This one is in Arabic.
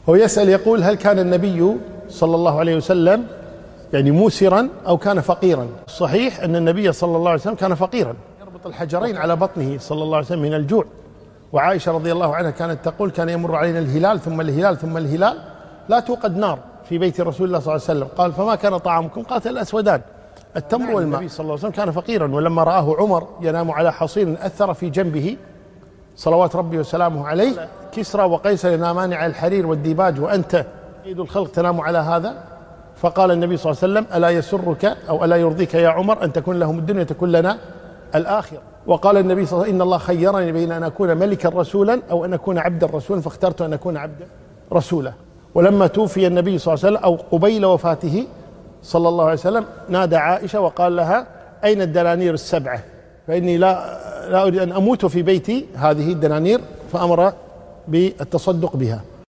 هو يسأل يقول: هل كان النبي صلى الله عليه وسلم يعني موسرا أو كان فقيرا؟ الصحيح أن النبي صلى الله عليه وسلم كان فقيرا، يربط الحجرين على بطنه صلى الله عليه وسلم من الجوع. وعائشة رضي الله عنها كانت تقول: كان يمر علينا الهلال ثم الهلال ثم الهلال، لا توقد نار في بيت رسول الله صلى الله عليه وسلم. قال: فما كان طعامكم؟ قالت: الأسودان، التمر والماء. النبي صلى الله عليه وسلم كان فقيرا، ولما رآه عمر ينام على حصير أثر في جنبه صلوات ربي وسلامه عليه: كسرى وقيصر ينامان على الحرير والديباج وأنت سيد الخلق تنام على هذا. فقال النبي صلى الله عليه وسلم: ألا يسرك أو ألا يرضيك يا عمر أن تكون لهم الدنيا تكون لنا الآخرة؟ وقال النبي صلى الله عليه وسلم: إن الله خيرني بين أن أكون ملكا رسولا أو أن أكون عبدا رسولا، فاخترت أن أكون عبدا رسولا. ولما توفي النبي صلى الله عليه وسلم أو قبيل وفاته صلى الله عليه وسلم نادى عائشة وقال لها: أين الدنانير السبعة؟ فإني لا أريد أن أموت في بيتي هذه الدنانير، فأمر بالتصدق بها.